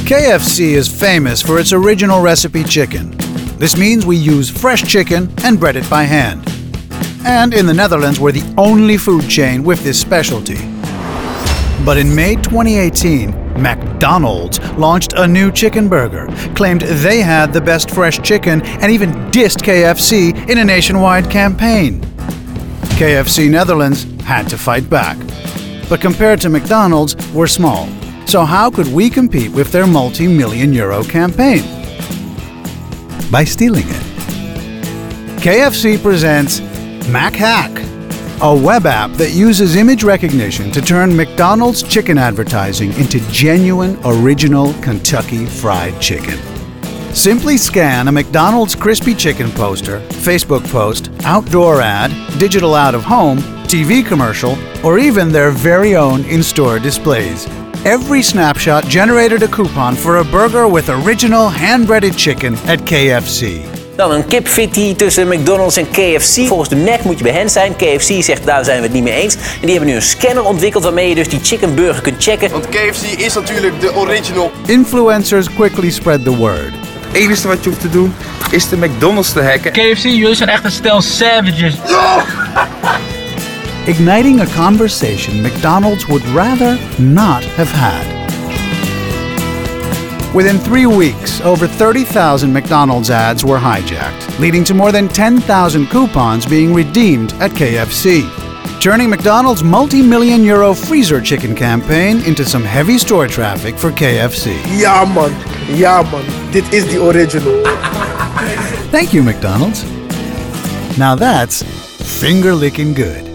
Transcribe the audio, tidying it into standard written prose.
KFC is famous for its original recipe chicken. This means we use fresh chicken and bread it by hand. And in the Netherlands, we're the only food chain with this specialty. But in May 2018, McDonald's launched a new chicken burger, claimed they had the best fresh chicken, and even dissed KFC in a nationwide campaign. KFC Netherlands had to fight back. But compared to McDonald's, we're small. So how could we compete with their multi-million euro campaign? By stealing it. KFC presents MacHack, a web app that uses image recognition to turn McDonald's chicken advertising into genuine, original Kentucky Fried Chicken. Simply scan a McDonald's crispy chicken poster, Facebook post, outdoor ad, digital out-of-home, TV commercial, or even their very own in-store displays. Every snapshot generated a coupon for a burger with original hand-breaded chicken at KFC. Dan een kipfitty tussen McDonald's en KFC. Volgens de Mac moet je bij hen zijn. KFC zegt daar zijn we het niet mee eens. En die hebben nu een scanner ontwikkeld waarmee je dus die chicken burger kunt checken. Want KFC is natuurlijk de original. Influencers quickly spread the word. Het enige wat je hoeft te doen is de McDonald's te hacken. KFC, jullie zijn echt een stel savages. Igniting a conversation McDonald's would rather not have had. Within 3 weeks, over 30,000 McDonald's ads were hijacked, leading to more than 10,000 coupons being redeemed at KFC, turning McDonald's multi-million euro freezer chicken campaign into some heavy store traffic for KFC. Ja man, dit is the original. Thank you, McDonald's. Now that's finger-licking good.